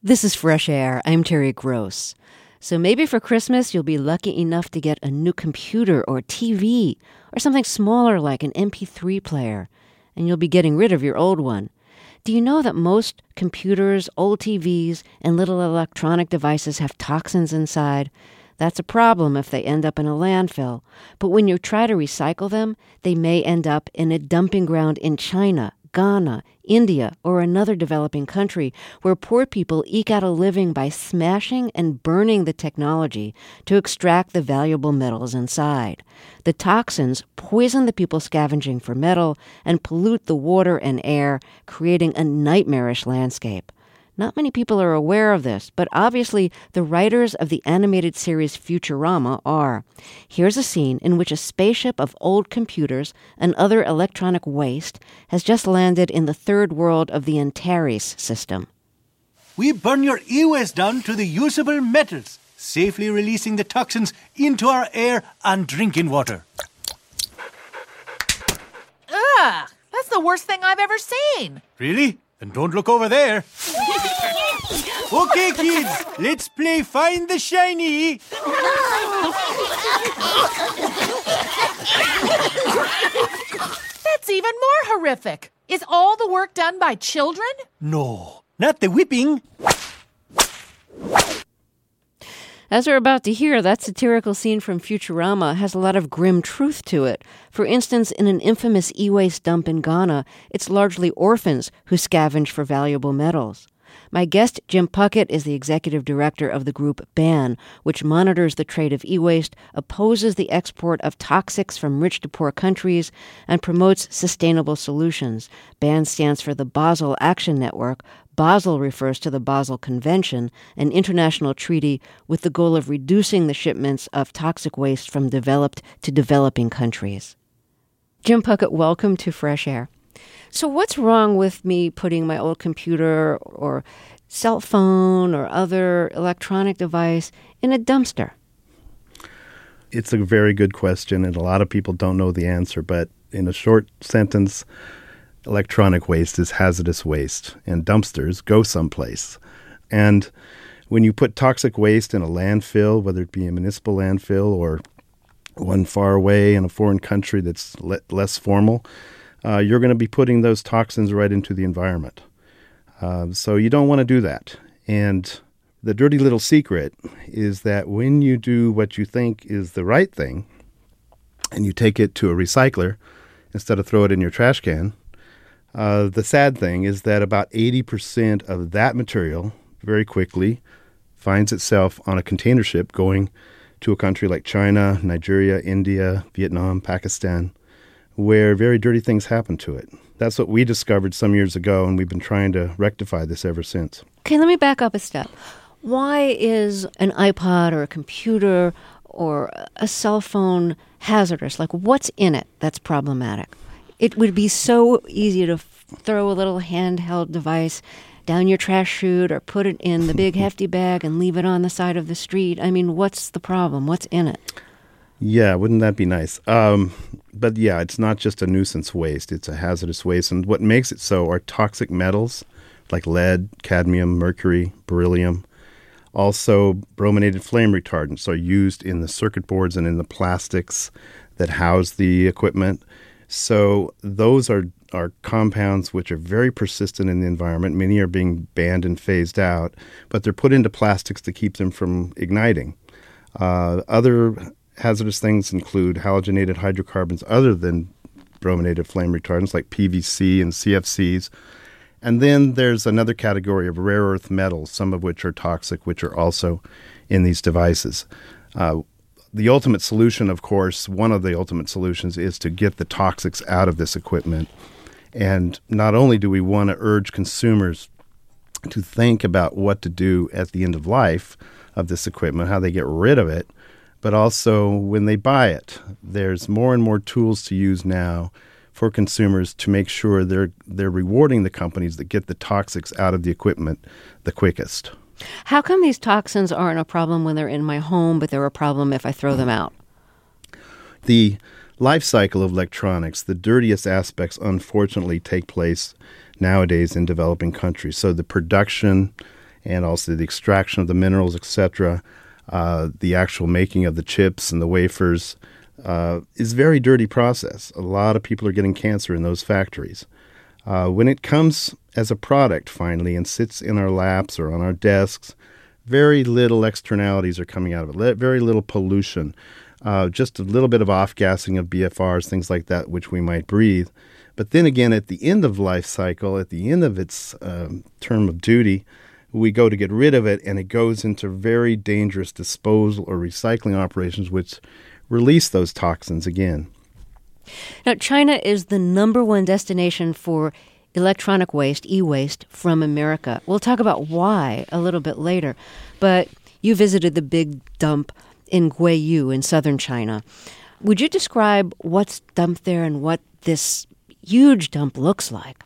This is Fresh Air. I'm Terry Gross. So maybe for Christmas, you'll be lucky enough to get a new computer or TV or something smaller like an MP3 player, and you'll be getting rid of your old one. Do you know that most computers, old TVs, and little electronic devices have toxins inside? That's a problem if they end up in a landfill. But when you try to recycle them, they may end up in a dumping ground in China, Ghana, India, or another developing country where poor people eke out a living by smashing and burning the technology to extract the valuable metals inside. The toxins poison the people scavenging for metal and pollute the water and air, creating a nightmarish landscape. Not many people are aware of this, but obviously the writers of the animated series Futurama are. Here's a scene in which a spaceship of old computers and other electronic waste has just landed in the third world of the Antares system. We burn your e-waste down to the usable metals, safely releasing the toxins into our air and drinking water. Ugh! That's the worst thing I've ever seen. Really? Then don't look over there. Okay, kids, let's play Find the Shiny. That's even more horrific. Is all the work done by children? No, not the whipping. As we're about to hear, that satirical scene from Futurama has a lot of grim truth to it. For instance, in an infamous e-waste dump in Ghana, it's largely orphans who scavenge for valuable metals. My guest, Jim Puckett, is the executive director of the group BAN, which monitors the trade of e-waste, opposes the export of toxics from rich to poor countries, and promotes sustainable solutions. BAN stands for the Basel Action Network. Basel refers to the Basel Convention, an international treaty with the goal of reducing the shipments of toxic waste from developed to developing countries. Jim Puckett, welcome to Fresh Air. So what's wrong with me putting my old computer or cell phone or other electronic device in a dumpster? It's a very good question, and a lot of people don't know the answer, but in a short sentence, electronic waste is hazardous waste, and dumpsters go someplace. And when you put toxic waste in a landfill, whether it be a municipal landfill or one far away in a foreign country that's less formal, you're going to be putting those toxins right into the environment. So you don't want to do that. And the dirty little secret is that when you do what you think is the right thing, and you take it to a recycler instead of throw it in your trash can, the sad thing is that about 80% of that material very quickly finds itself on a container ship going to a country like China, Nigeria, India, Vietnam, Pakistan, where very dirty things happen to it. That's what we discovered some years ago, and we've been trying to rectify this ever since. Okay, let me back up a step. Why is an iPod or a computer or a cell phone hazardous? Like, what's in it that's problematic? It would be so easy to throw a little handheld device down your trash chute or put it in the big hefty bag and leave it on the side of the street. I mean, what's the problem? What's in it? Yeah, wouldn't that be nice? But yeah, it's not just a nuisance waste. It's a hazardous waste. And what makes it so are toxic metals like lead, cadmium, mercury, beryllium. Also, brominated flame retardants are used in the circuit boards and in the plastics that house the equipment. So those are compounds which are very persistent in the environment. Many are being banned and phased out, but they're put into plastics to keep them from igniting. Other hazardous things include halogenated hydrocarbons other than brominated flame retardants like PVC and CFCs. And then there's another category of rare earth metals, some of which are toxic, which are also in these devices. The ultimate solution, of course, one of the ultimate solutions is to get the toxics out of this equipment. And not only do we want to urge consumers to think about what to do at the end of life of this equipment, how they get rid of it, but also when they buy it. There's more and more tools to use now for consumers to make sure they're rewarding the companies that get the toxics out of the equipment the quickest. How come these toxins aren't a problem when they're in my home, but they're a problem if I throw them out? The life cycle of electronics, the dirtiest aspects, unfortunately, take place nowadays in developing countries. So the production and also the extraction of the minerals, etc., the actual making of the chips and the wafers is a very dirty process. A lot of people are getting cancer in those factories. When it comes as a product finally and sits in our laps or on our desks, very little externalities are coming out of it, very little pollution, just a little bit of off-gassing of BFRs, things like that, which we might breathe. But then again, at the end of life cycle, at the end of its term of duty, we go to get rid of it, and it goes into very dangerous disposal or recycling operations, which release those toxins again. Now, China is the number one destination for electronic waste, e-waste, from America. We'll talk about why a little bit later. But you visited the big dump in Guiyu in southern China. Would you describe what's dumped there and what this huge dump looks like?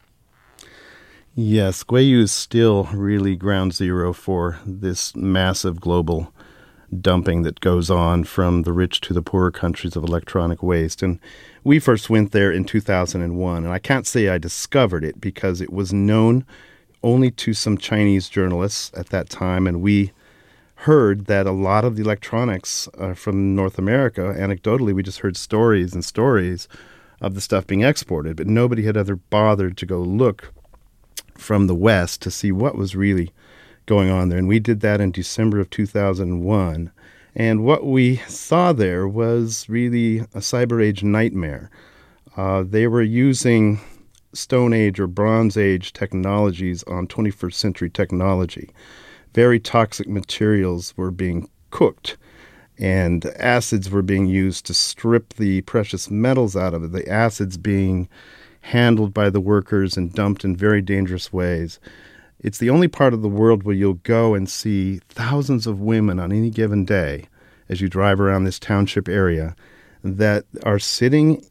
Yes, Guiyu is still really ground zero for this massive global dumping that goes on from the rich to the poorer countries of electronic waste. And we first went there in 2001, and I can't say I discovered it because it was known only to some Chinese journalists at that time, and we heard that a lot of the electronics from North America, anecdotally, we just heard stories and stories of the stuff being exported, but nobody had ever bothered to go look from the West to see what was really going on there. And we did that in December of 2001. And what we saw there was really a cyber age nightmare. They were using Stone Age or Bronze Age technologies on 21st century technology. Very toxic materials were being cooked, and acids were being used to strip the precious metals out of it, the acids being handled by the workers and dumped in very dangerous ways. It's the only part of the world where you'll go and see thousands of women on any given day as you drive around this township area that are sitting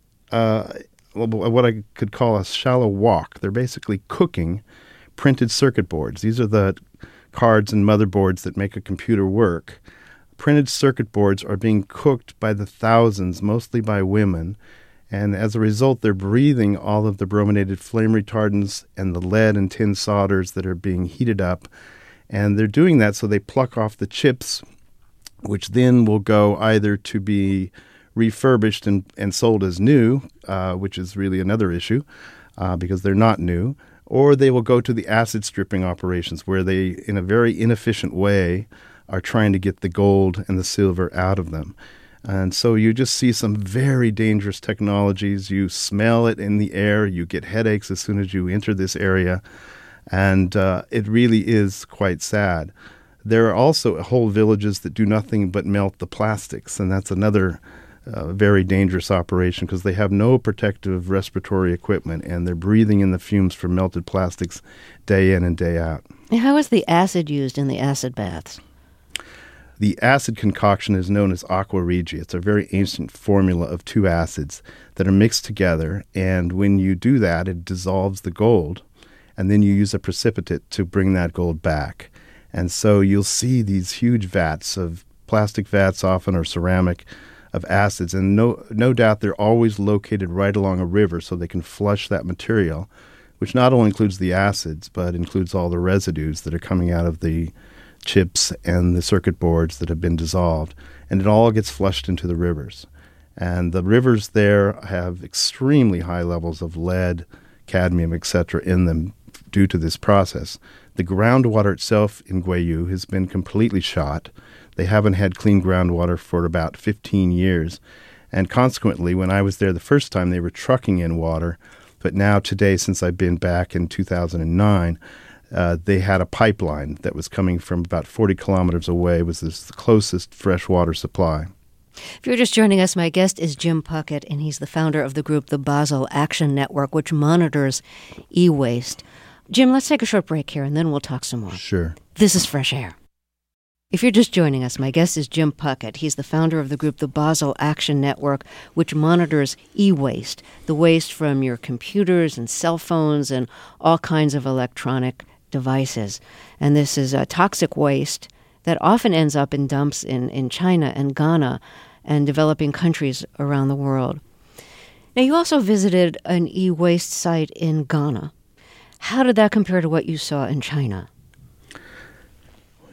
what I could call a shallow walk. They're basically cooking printed circuit boards. These are the cards and motherboards that make a computer work. Printed circuit boards are being cooked by the thousands, mostly by women, and as a result, they're breathing all of the brominated flame retardants and the lead and tin solders that are being heated up. And they're doing that so they pluck off the chips, which then will go either to be refurbished and sold as new, which is really another issue because they're not new, or they will go to the acid stripping operations where they, in a very inefficient way, are trying to get the gold and the silver out of them. And so you just see some very dangerous technologies. You smell it in the air. You get headaches as soon as you enter this area. And it really is quite sad. There are also whole villages that do nothing but melt the plastics. And that's another very dangerous operation because they have no protective respiratory equipment. And they're breathing in the fumes from melted plastics day in and day out. How is the acid used in the acid baths? The acid concoction is known as aqua regia. It's a very ancient formula of two acids that are mixed together, and when you do that, it dissolves the gold, and then you use a precipitate to bring that gold back. And so you'll see these huge vats of plastic vats often or ceramic of acids, and no doubt they're always located right along a river so they can flush that material, which not only includes the acids, but includes all the residues that are coming out of the chips and the circuit boards that have been dissolved, and it all gets flushed into the rivers. And the rivers there have extremely high levels of lead, cadmium, etc. in them due to this process. The groundwater itself in Guiyu has been completely shot. They haven't had clean groundwater for about 15 years. And consequently, when I was there the first time, they were trucking in water. But now today, since I've been back in 2009, they had a pipeline that was coming from about 40 kilometers away, was the closest freshwater supply. If you're just joining us, my guest is Jim Puckett, and he's the founder of the group, the Basel Action Network, which monitors e-waste. Jim, let's take a short break here, and then we'll talk some more. Sure. This is Fresh Air. If you're just joining us, my guest is Jim Puckett. He's the founder of the group, the Basel Action Network, which monitors e-waste, the waste from your computers and cell phones and all kinds of electronic devices. And this is a toxic waste that often ends up in dumps in China and Ghana and developing countries around the world. Now, you also visited an e-waste site in Ghana. How did that compare to what you saw in China?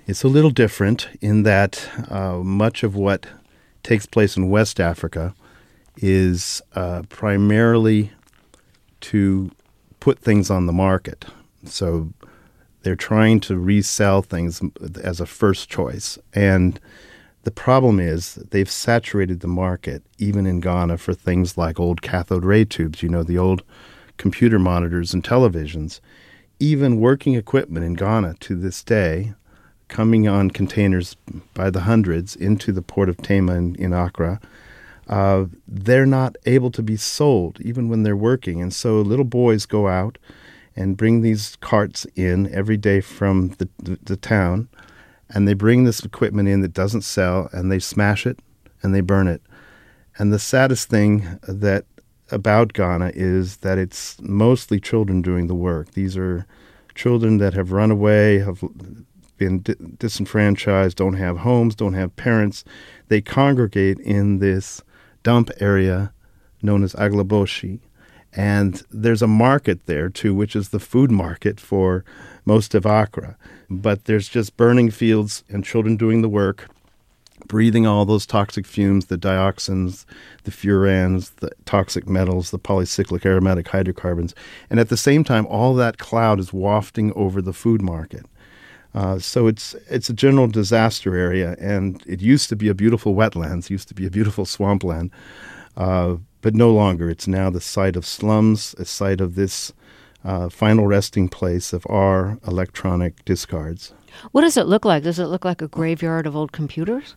It's a little different in that much of what takes place in West Africa is primarily to put things on the market. So they're trying to resell things as a first choice. And the problem is they've saturated the market, even in Ghana, for things like old cathode ray tubes, the old computer monitors and televisions. Even working equipment in Ghana to this day, coming on containers by the hundreds into the port of Tema in Accra, they're not able to be sold even when they're working. And so little boys go out and bring these carts in every day from the town, and they bring this equipment in that doesn't sell, and they smash it and they burn it. And the saddest thing about Ghana is that it's mostly children doing the work. These are children that have run away, have been disenfranchised, don't have homes, don't have parents. They congregate in this dump area known as Aglaboshi. And there's a market there, too, which is the food market for most of Accra. But there's just burning fields and children doing the work, breathing all those toxic fumes, the dioxins, the furans, the toxic metals, the polycyclic aromatic hydrocarbons. And at the same time, all that cloud is wafting over the food market. So it's a general disaster area, and it used to be a beautiful wetlands, used to be a beautiful swampland, but no longer. It's now the site of slums, a site of this final resting place of our electronic discards. What does it look like? Does it look like a graveyard of old computers?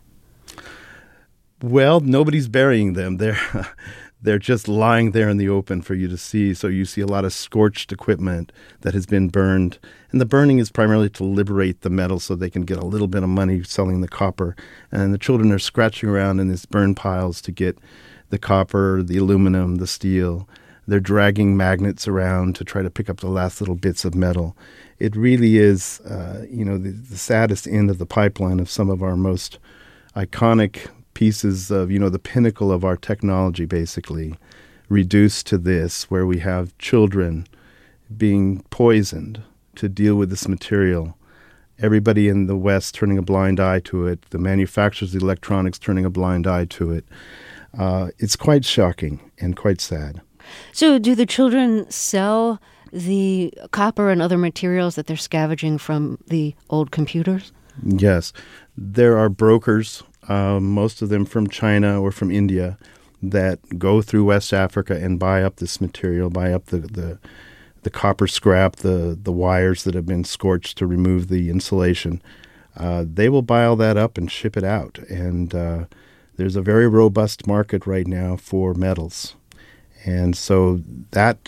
Well, nobody's burying them. They're just lying there in the open for you to see. So you see a lot of scorched equipment that has been burned. And the burning is primarily to liberate the metal so they can get a little bit of money selling the copper. And the children are scratching around in these burn piles to get the copper, the aluminum, the steel. They're dragging magnets around to try to pick up the last little bits of metal. It really is, the saddest end of the pipeline of some of our most iconic pieces of, the pinnacle of our technology, basically, reduced to this, where we have children being poisoned to deal with this material. Everybody in the West turning a blind eye to it. The manufacturers of the electronics turning a blind eye to it. It's quite shocking and quite sad. So do the children sell the copper and other materials that they're scavenging from the old computers? Yes. There are brokers, most of them from China or from India, that go through West Africa and buy up this material, buy up the copper scrap, the wires that have been scorched to remove the insulation. They will buy all that up and ship it out. And there's a very robust market right now for metals. And so that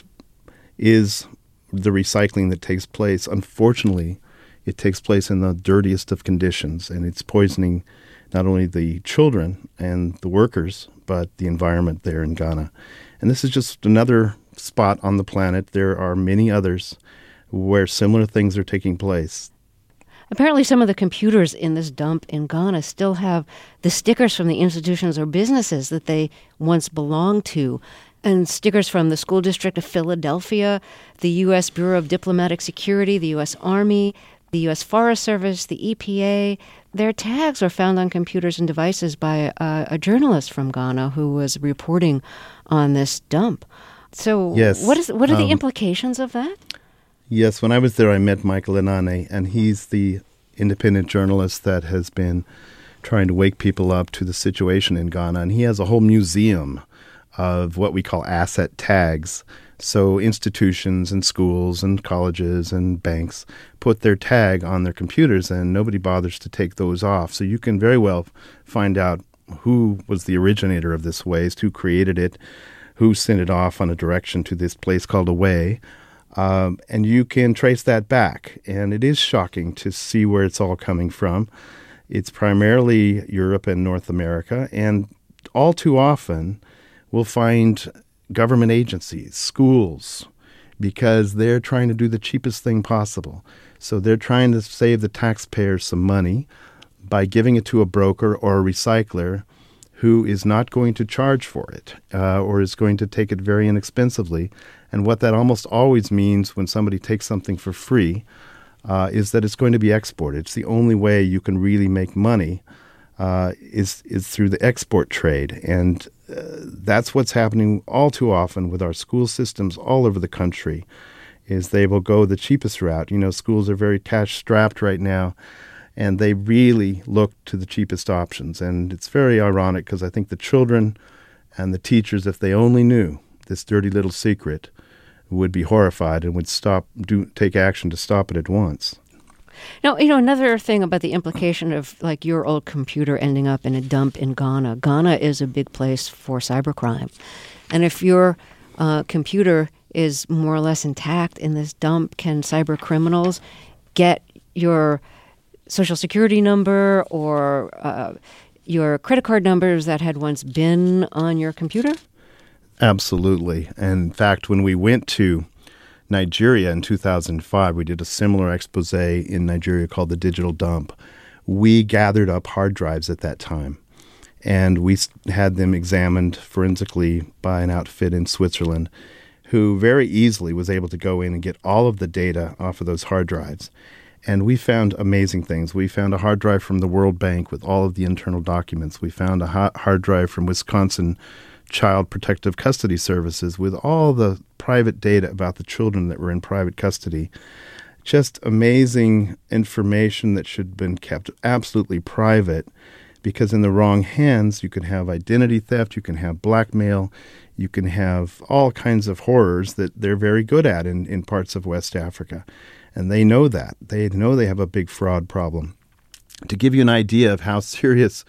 is the recycling that takes place. Unfortunately, it takes place in the dirtiest of conditions, and it's poisoning not only the children and the workers, but the environment there in Ghana. And this is just another spot on the planet. There are many others where similar things are taking place. Apparently some of the computers in this dump in Ghana still have the stickers from the institutions or businesses that they once belonged to, and stickers from the School District of Philadelphia, the U.S. Bureau of Diplomatic Security, the U.S. Army, the U.S. Forest Service, the EPA. Their tags were found on computers and devices by a journalist from Ghana who was reporting on this dump. So yes, what are the implications of that? Yes, when I was there, I met Michael Enane, and he's the independent journalist that has been trying to wake people up to the situation in Ghana. And he has a whole museum of what we call asset tags. So institutions and schools and colleges and banks put their tag on their computers, and nobody bothers to take those off. So you can very well find out who was the originator of this waste, who created it, who sent it off on a direction to this place called Away. And you can trace that back. And it is shocking to see where it's all coming from. It's primarily Europe and North America. And all too often, we'll find government agencies, schools, because they're trying to do the cheapest thing possible. So they're trying to save the taxpayers some money by giving it to a broker or a recycler who is not going to charge for it or is going to take it very inexpensively. And what that almost always means when somebody takes something for free, is that it's going to be exported. It's the only way you can really make money is through the export trade. And that's what's happening all too often with our school systems all over the country, is they will go the cheapest route. Schools are very cash-strapped right now, and they really look to the cheapest options. And it's very ironic because I think the children and the teachers, if they only knew this dirty little secret, would be horrified and would take action to stop it at once. Now, another thing about the implication of like your old computer ending up in a dump in Ghana. Ghana is a big place for cybercrime. And if your computer is more or less intact in this dump, can cyber criminals get your social security number or your credit card numbers that had once been on your computer? Absolutely. And in fact, when we went to Nigeria in 2005, we did a similar expose in Nigeria called the Digital Dump. We gathered up hard drives at that time, and we had them examined forensically by an outfit in Switzerland who very easily was able to go in and get all of the data off of those hard drives. And we found amazing things. We found a hard drive from the World Bank with all of the internal documents. We found a hard drive from Wisconsin Child Protective Custody Services with all the private data about the children that were in private custody. Just amazing information that should have been kept absolutely private, because in the wrong hands, you can have identity theft, you can have blackmail, you can have all kinds of horrors that they're very good at in parts of West Africa. And they know that. They know they have a big fraud problem. To give you an idea of how serious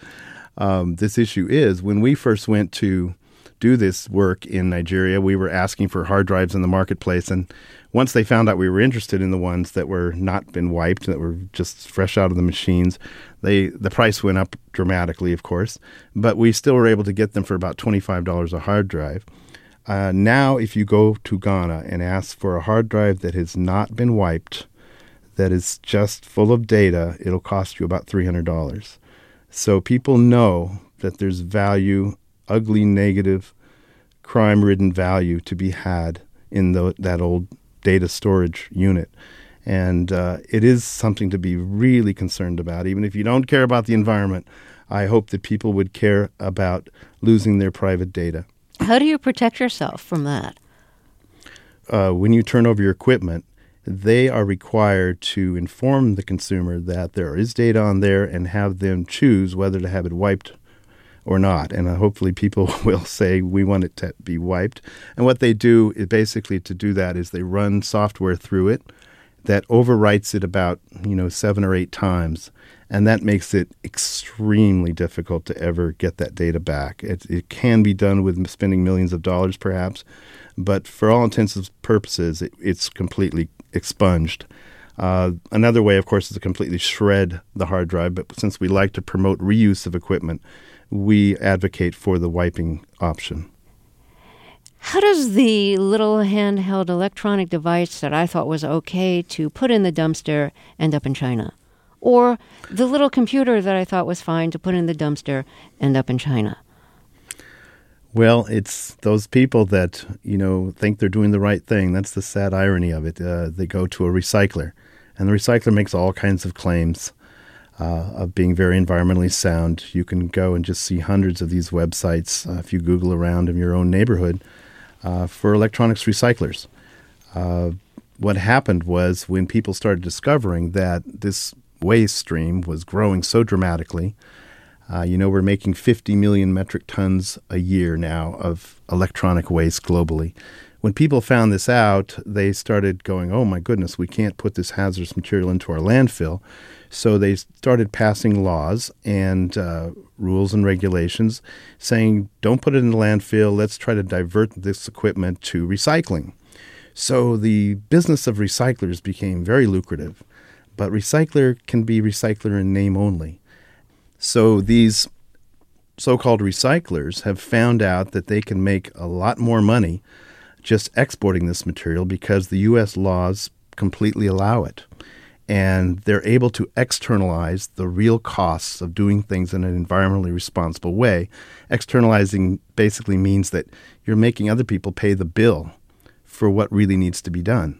this issue is, when we first went to do this work in Nigeria, we were asking for hard drives in the marketplace. And once they found out we were interested in the ones that were not been wiped, that were just fresh out of the machines, the price went up dramatically, of course. But we still were able to get them for about $25 a hard drive. Now, if you go to Ghana and ask for a hard drive that has not been wiped, that is just full of data, it'll cost you about $300. So people know that there's value, ugly, negative, crime-ridden value to be had in that old data storage unit. And it is something to be really concerned about. Even if you don't care about the environment, I hope that people would care about losing their private data. How do you protect yourself from that? When you turn over your equipment, they are required to inform the consumer that there is data on there and have them choose whether to have it wiped or not. And hopefully people will say, we want it to be wiped. And what they do is basically to do that is they run software through it that overwrites it about 7 or 8 times. And that makes it extremely difficult to ever get that data back. It can be done with spending millions of dollars, perhaps, but for all intents and purposes, it's completely expunged. Another way, of course, is to completely shred the hard drive, but since we like to promote reuse of equipment, we advocate for the wiping option. How does the little handheld electronic device that I thought was okay to put in the dumpster end up in China? Or the little computer that I thought was fine to put in the dumpster end up in China? Well, it's those people that, think they're doing the right thing. That's the sad irony of it. They go to a recycler, and the recycler makes all kinds of claims of being very environmentally sound. You can go and just see hundreds of these websites if you Google around in your own neighborhood for electronics recyclers. What happened was when people started discovering that this waste stream was growing so dramatically, we're making 50 million metric tons a year now of electronic waste globally. When people found this out, they started going, oh my goodness, we can't put this hazardous material into our landfill. So they started passing laws and rules and regulations saying, don't put it in the landfill, let's try to divert this equipment to recycling. So the business of recyclers became very lucrative, but recycler can be recycler in name only. So these so-called recyclers have found out that they can make a lot more money just exporting this material because the U.S. laws completely allow it. And they're able to externalize the real costs of doing things in an environmentally responsible way. Externalizing basically means that you're making other people pay the bill for what really needs to be done.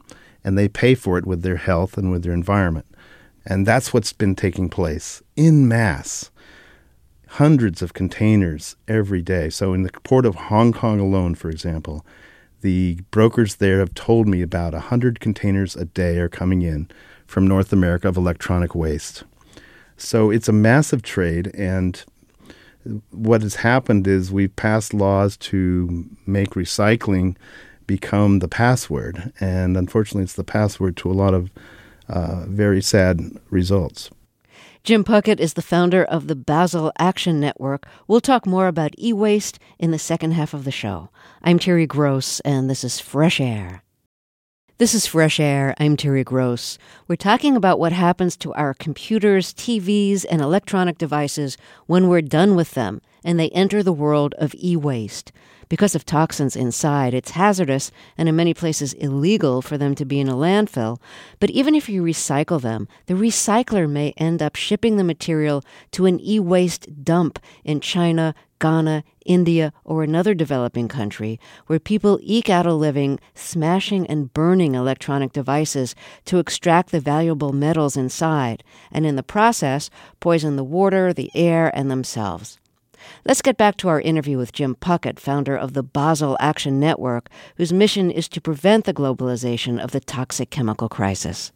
and they pay for it with their health and with their environment. And that's what's been taking place en masse. Hundreds of containers every day. So in the port of Hong Kong alone, for example, the brokers there have told me about 100 containers a day are coming in from North America of electronic waste. So it's a massive trade, and what has happened is we've passed laws to make recycling become the password, and unfortunately it's the password to a lot of very sad results. Jim Puckett is the founder of the Basel Action Network. We'll talk more about e-waste in the second half of the show. I'm Terry Gross, and this is Fresh Air. This is Fresh Air. I'm Terry Gross. We're talking about what happens to our computers, TVs, and electronic devices when we're done with them and they enter the world of e-waste. Because of toxins inside, it's hazardous and in many places illegal for them to be in a landfill. But even if you recycle them, the recycler may end up shipping the material to an e-waste dump in China, Ghana, India, or another developing country where people eke out a living smashing and burning electronic devices to extract the valuable metals inside, and in the process, poison the water, the air, and themselves. Let's get back to our interview with Jim Puckett, founder of the Basel Action Network, whose mission is to prevent the globalization of the toxic chemical crisis.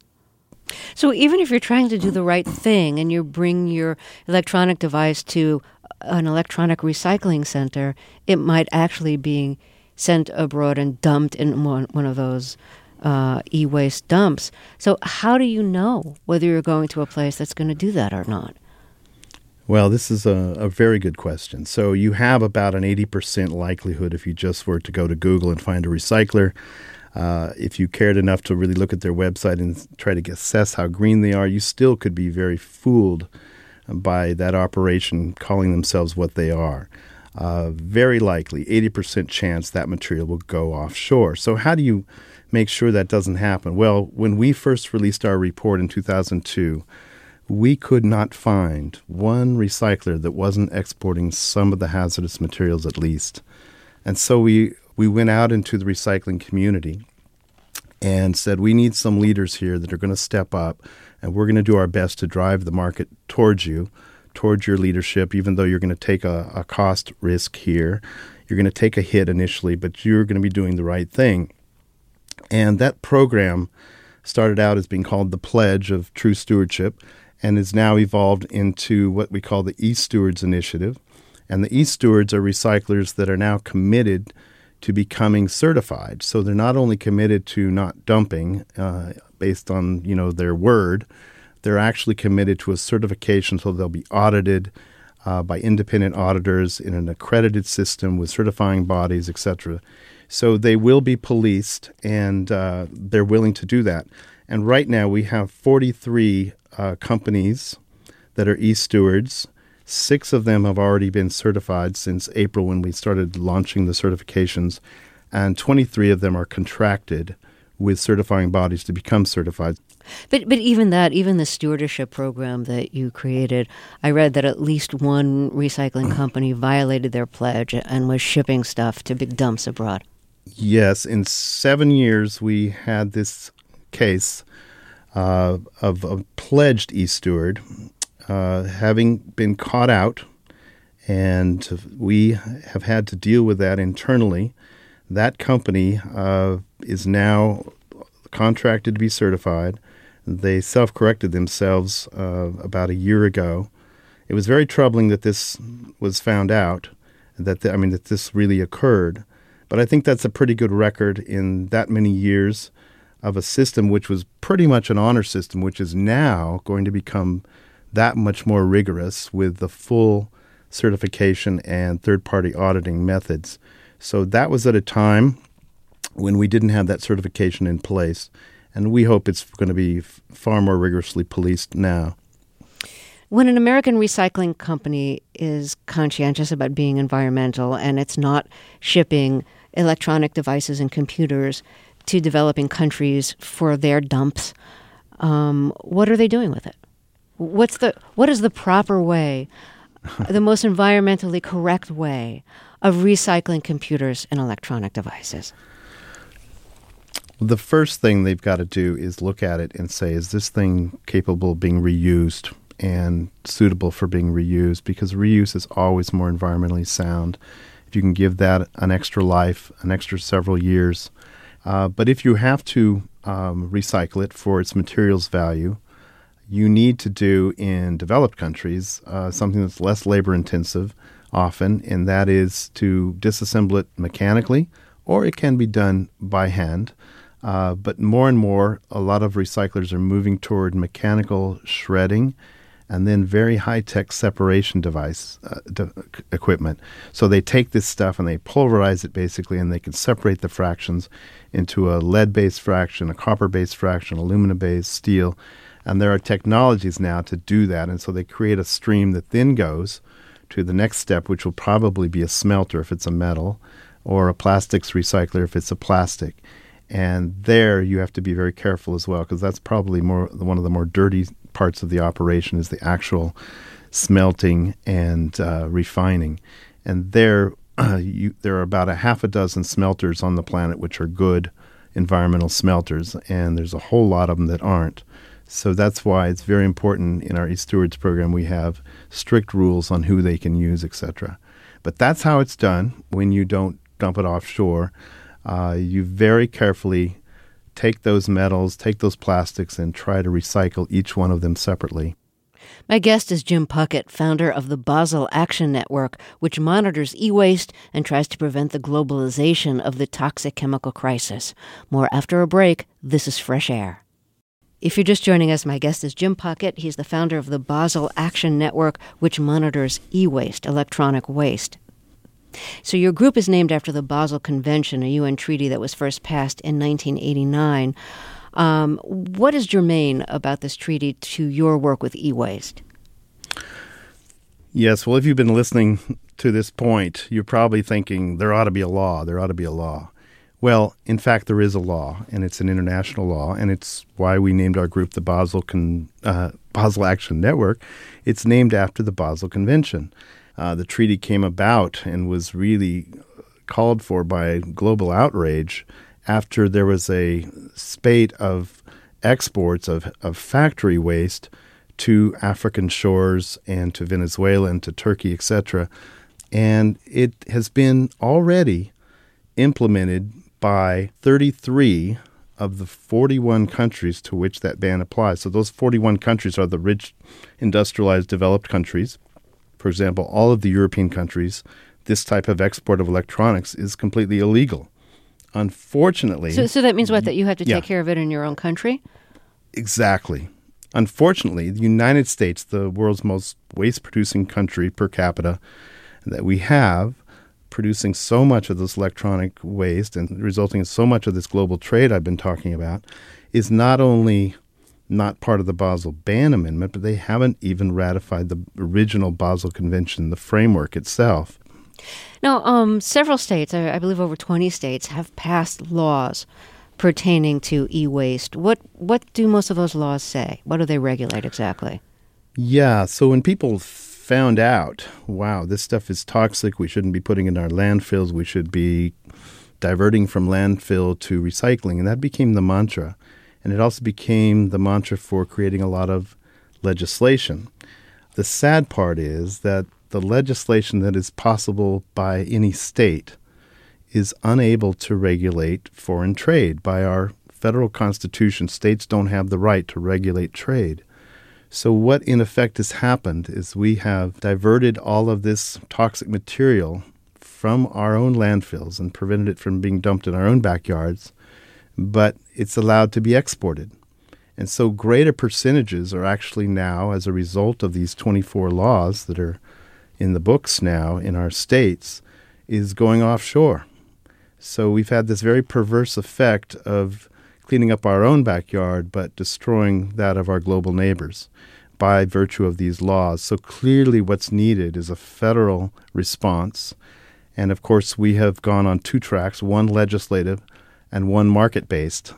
So even if you're trying to do the right thing and you bring your electronic device to an electronic recycling center, it might actually be sent abroad and dumped in one of those e-waste dumps. So how do you know whether you're going to a place that's going to do that or not? Well, this is a very good question. So you have about an 80% likelihood if you just were to go to Google and find a recycler. If you cared enough to really look at their website and try to assess how green they are, you still could be very fooled by that operation calling themselves what they are. Very likely, 80% chance that material will go offshore. So how do you make sure that doesn't happen? Well, when we first released our report in 2002, we could not find one recycler that wasn't exporting some of the hazardous materials at least. And so we went out into the recycling community and said, we need some leaders here that are going to step up, and we're going to do our best to drive the market towards you, towards your leadership, even though you're going to take a cost risk here. You're going to take a hit initially, but you're going to be doing the right thing. And that program started out as being called the Pledge of True Stewardship, and is now evolved into what we call the E-Stewards Initiative. And the E-Stewards are recyclers that are now committed to becoming certified. So they're not only committed to not dumping based on their word, they're actually committed to a certification, so they'll be audited by independent auditors in an accredited system with certifying bodies, etc. So they will be policed, and they're willing to do that. And right now we have 43 companies that are e-stewards. 6 of them have already been certified since April when we started launching the certifications, and 23 of them are contracted with certifying bodies to become certified. But even the stewardship program that you created, I read that at least one recycling company violated their pledge and was shipping stuff to big dumps abroad. Yes, in 7 years we had this case of a pledged e-steward having been caught out, and we have had to deal with that internally. That company is now contracted to be certified. They self-corrected themselves about a year ago. It was very troubling that this was found out, that this really occurred. But I think that's a pretty good record in that many years of a system which was pretty much an honor system, which is now going to become that much more rigorous with the full certification and third-party auditing methods. So that was at a time when we didn't have that certification in place, and we hope it's going to be far more rigorously policed now. When an American recycling company is conscientious about being environmental and it's not shipping electronic devices and computers to developing countries for their dumps, what are they doing with it? What is the proper way, the most environmentally correct way of recycling computers and electronic devices? The first thing they've got to do is look at it and say, is this thing capable of being reused and suitable for being reused? Because reuse is always more environmentally sound. If you can give that an extra life, an extra several years. But if you have to recycle it for its materials value, you need to do in developed countries something that's less labor intensive often, and that is to disassemble it mechanically, or it can be done by hand. But more and more, a lot of recyclers are moving toward mechanical shredding and then very high-tech separation device equipment. So they take this stuff and they pulverize it basically, and they can separate the fractions into a lead-based fraction, a copper-based fraction, aluminum-based, steel. And there are technologies now to do that. And so they create a stream that then goes to the next step, which will probably be a smelter if it's a metal, or a plastics recycler if it's a plastic. And there you have to be very careful as well, because that's probably one of the more dirty parts of the operation is the actual smelting and refining. And there are about a half a dozen smelters on the planet which are good environmental smelters, and there's a whole lot of them that aren't. So that's why it's very important in our eStewards program we have strict rules on who they can use, etc. But that's how it's done when you don't dump it offshore. You very carefully take those metals, take those plastics, and try to recycle each one of them separately. My guest is Jim Puckett, founder of the Basel Action Network, which monitors e-waste and tries to prevent the globalization of the toxic chemical crisis. More after a break. This is Fresh Air. If you're just joining us, my guest is Jim Puckett. He's the founder of the Basel Action Network, which monitors e-waste, electronic waste. So your group is named after the Basel Convention, a UN treaty that was first passed in 1989. What is germane about this treaty to your work with e-waste? Yes, well, if you've been listening to this point, you're probably thinking there ought to be a law, there ought to be a law. Well, in fact, there is a law, and it's an international law, and it's why we named our group the Basel Action Network. It's named after the Basel Convention. The treaty came about and was really called for by global outrage after there was a spate of exports of factory waste to African shores and to Venezuela and to Turkey, etc. And it has been already implemented by 33 of the 41 countries to which that ban applies. So those 41 countries are the rich, industrialized, developed countries. For example, all of the European countries, this type of export of electronics is completely illegal. Unfortunately... So that means what? That you have to take care of it in your own country? Exactly. Unfortunately, the United States, the world's most waste-producing country per capita that we have, producing so much of this electronic waste and resulting in so much of this global trade I've been talking about, is not only not part of the Basel Ban Amendment, but they haven't even ratified the original Basel Convention, the framework itself. Now, several states, I believe over 20 states, have passed laws pertaining to e-waste. What do most of those laws say? What do they regulate exactly? Yeah, so when people found out, wow, this stuff is toxic, we shouldn't be putting it in our landfills, we should be diverting from landfill to recycling, and that became the mantra. And it also became the mantra for creating a lot of legislation. The sad part is that the legislation that is possible by any state is unable to regulate foreign trade. By our federal constitution, states don't have the right to regulate trade. So what in effect has happened is we have diverted all of this toxic material from our own landfills and prevented it from being dumped in our own backyards, but it's allowed to be exported. And so greater percentages are actually now, as a result of these 24 laws that are in the books now in our states, is going offshore. So we've had this very perverse effect of cleaning up our own backyard but destroying that of our global neighbors by virtue of these laws. So clearly what's needed is a federal response. And of course we have gone on two tracks, one legislative and one market-based.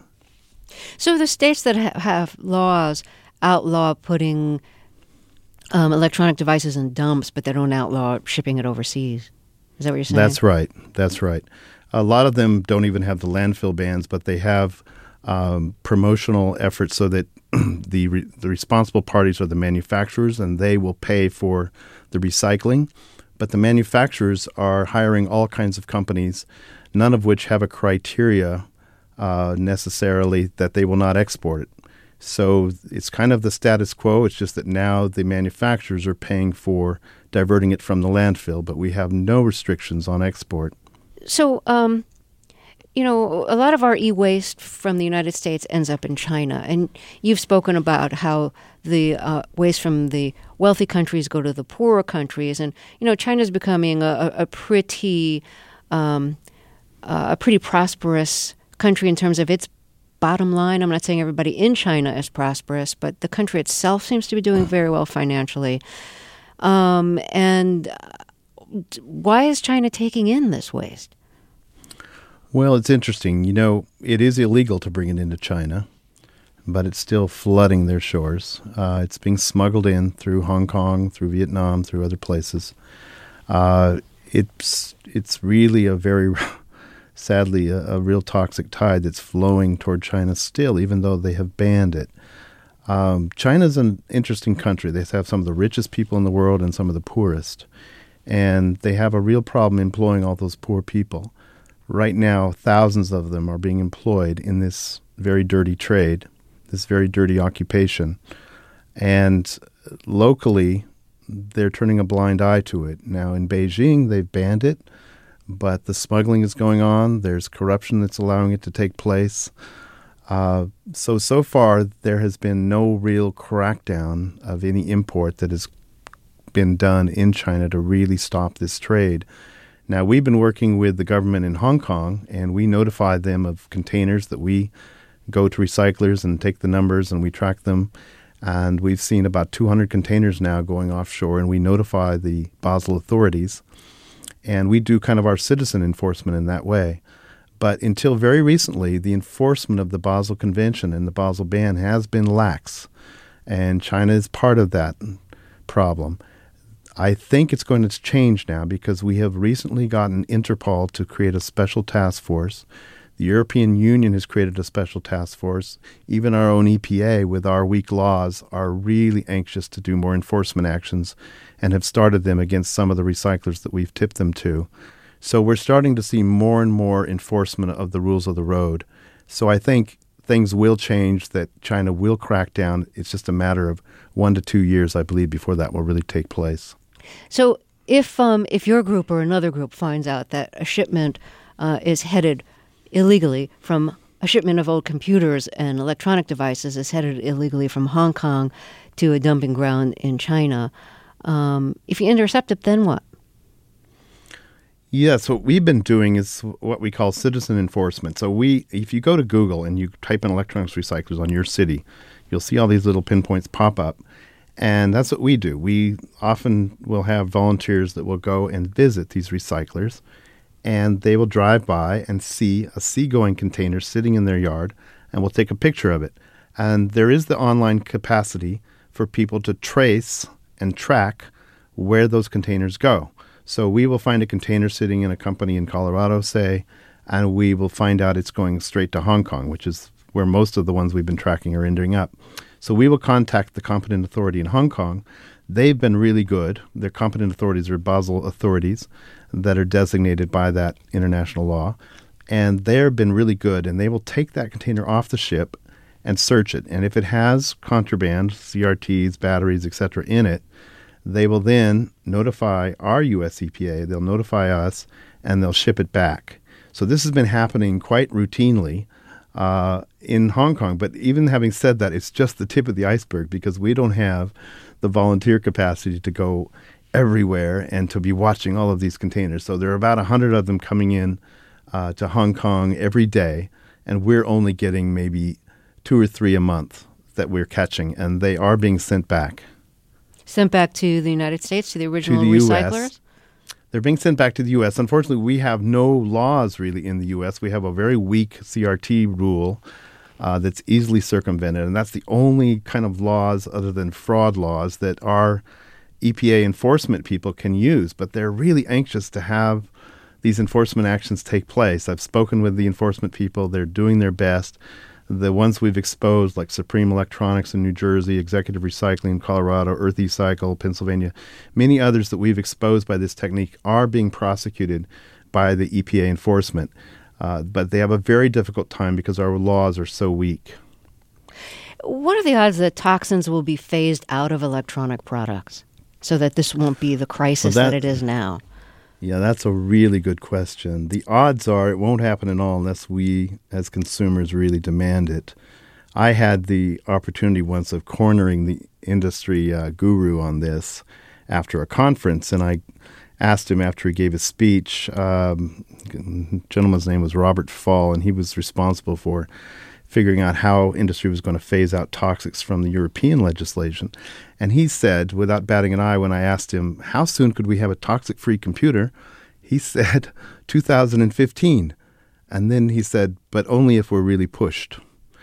So the states that have laws outlaw putting electronic devices in dumps, but they don't outlaw shipping it overseas. Is that what you're saying? That's right. That's right. A lot of them don't even have the landfill bans, but they have promotional efforts so that the responsible parties are the manufacturers, and they will pay for the recycling. But the manufacturers are hiring all kinds of companies, none of which have a criteria necessarily that they will not export it. So it's kind of the status quo. It's just that now the manufacturers are paying for diverting it from the landfill, but we have no restrictions on export. So, a lot of our e-waste from the United States ends up in China. And you've spoken about how the waste from the wealthy countries go to the poorer countries. And, China's becoming a pretty prosperous country in terms of its bottom line. I'm not saying everybody in China is prosperous, but the country itself seems to be doing very well financially. And why is China taking in this waste? Well, it's interesting. It is illegal to bring it into China, but it's still flooding their shores. It's being smuggled in through Hong Kong, through Vietnam, through other places. It's really a very, sadly, a real toxic tide that's flowing toward China still, even though they have banned it. China's an interesting country. They have some of the richest people in the world and some of the poorest. And they have a real problem employing all those poor people. Right now, thousands of them are being employed in this very dirty trade, this very dirty occupation. And locally, they're turning a blind eye to it. Now, in Beijing, they've banned it, but the smuggling is going on. There's corruption that's allowing it to take place. So far, there has been no real crackdown of any import that has been done in China to really stop this trade. Now, we've been working with the government in Hong Kong, and we notify them of containers that we go to recyclers and take the numbers and we track them. And we've seen about 200 containers now going offshore, and we notify the Basel authorities. And we do kind of our citizen enforcement in that way. But until very recently, the enforcement of the Basel Convention and the Basel ban has been lax. And China is part of that problem. I think it's going to change now because we have recently gotten Interpol to create a special task force. The European Union has created a special task force. Even our own EPA, with our weak laws, are really anxious to do more enforcement actions and have started them against some of the recyclers that we've tipped them to. So we're starting to see more and more enforcement of the rules of the road. So I think things will change, that China will crack down. It's just a matter of 1 to 2 years, I believe, before that will really take place. So if your group or another group finds out that a shipment is headed illegally from a shipment of old computers and electronic devices is headed illegally from Hong Kong to a dumping ground in China, if you intercept it, then what? Yes, what we've been doing is what we call citizen enforcement. So if you go to Google and you type in electronics recyclers on your city, you'll see all these little pinpoints pop up. And that's what we do. We often will have volunteers that will go and visit these recyclers, and they will drive by and see a seagoing container sitting in their yard, and we'll take a picture of it. And there is the online capacity for people to trace and track where those containers go. So we will find a container sitting in a company in Colorado, say, and we will find out it's going straight to Hong Kong, which is where most of the ones we've been tracking are ending up. So we will contact the competent authority in Hong Kong. They've been really good. Their competent authorities are Basel authorities that are designated by that international law. And they've been really good, and they will take that container off the ship and search it. And if it has contraband, CRTs, batteries, etc. in it, they will then notify our U.S. EPA, they'll notify us, and they'll ship it back. So this has been happening quite routinely in Hong Kong. But even having said that, it's just the tip of the iceberg because we don't have the volunteer capacity to go everywhere and to be watching all of these containers. So there are about 100 of them coming in to Hong Kong every day, and we're only getting maybe 2 or 3 a month that we're catching, and they are being sent back. Sent back to the United States, to the original to the recyclers? US. They're being sent back to the U.S. Unfortunately, we have no laws really in the U.S. We have a very weak CRT rule that's easily circumvented, and that's the only kind of laws other than fraud laws that our EPA enforcement people can use. But they're really anxious to have these enforcement actions take place. I've spoken with the enforcement people. They're doing their best. The ones we've exposed, like Supreme Electronics in New Jersey, Executive Recycling in Colorado, Earth eCycle, Pennsylvania, many others that we've exposed by this technique are being prosecuted by the EPA enforcement. But they have a very difficult time because our laws are so weak. What are the odds that toxins will be phased out of electronic products so that this won't be the crisis that it is now? Yeah, that's a really good question. The odds are it won't happen at all unless we, as consumers, really demand it. I had the opportunity once of cornering the industry guru on this after a conference, and I asked him after he gave his speech. The gentleman's name was Robert Fall, and he was responsible for figuring out how industry was going to phase out toxics from the European legislation. And he said, without batting an eye, when I asked him, how soon could we have a toxic-free computer? He said, 2015. And then he said, but only if we're really pushed.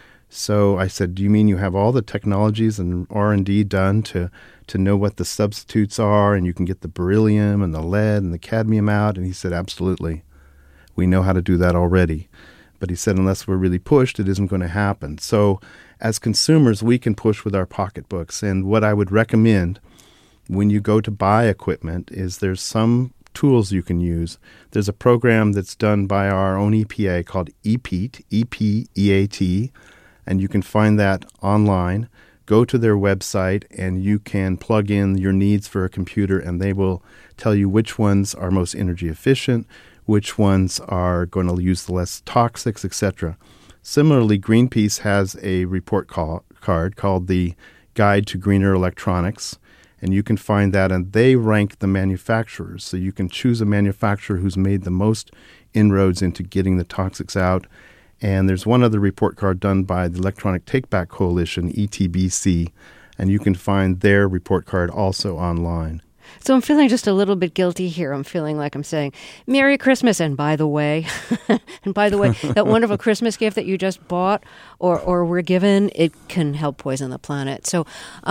So I said, do you mean you have all the technologies and R&D done to know what the substitutes are, and you can get the beryllium and the lead and the cadmium out? And he said, absolutely. We know how to do that already. But he said, unless we're really pushed, it isn't going to happen. So as consumers, we can push with our pocketbooks. And what I would recommend when you go to buy equipment is there's some tools you can use. There's a program that's done by our own EPA called EPEAT, E-P-E-A-T, and you can find that online. Go to their website, and you can plug in your needs for a computer, and they will tell you which ones are most energy efficient, which ones are going to use the less toxics, etc. Similarly, Greenpeace has a report card called the Guide to Greener Electronics, and you can find that, and they rank the manufacturers. So you can choose a manufacturer who's made the most inroads into getting the toxics out. And there's one other report card done by the Electronic Take-Back Coalition, ETBC, and you can find their report card also online. So I'm feeling just a little bit guilty here. I'm feeling like I'm saying, Merry Christmas, and by the way, that wonderful Christmas gift that you just bought or were given, it can help poison the planet. So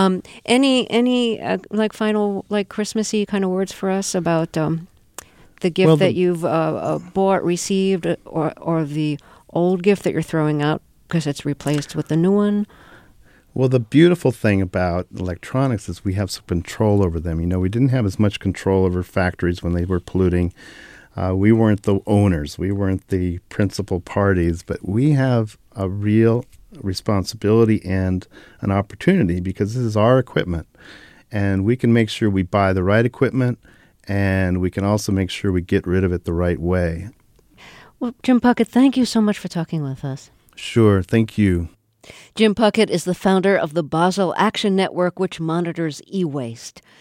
any final Christmassy kind of words for us about the gift that you've bought, received, or the old gift that you're throwing out because it's replaced with the new one? Well, the beautiful thing about electronics is we have some control over them. You know, we didn't have as much control over factories when they were polluting. We weren't the owners. We weren't the principal parties. But we have a real responsibility and an opportunity because this is our equipment. And we can make sure we buy the right equipment, and we can also make sure we get rid of it the right way. Well, Jim Puckett, thank you so much for talking with us. Sure, thank you. Jim Puckett is the founder of the Basel Action Network, which monitors e-waste.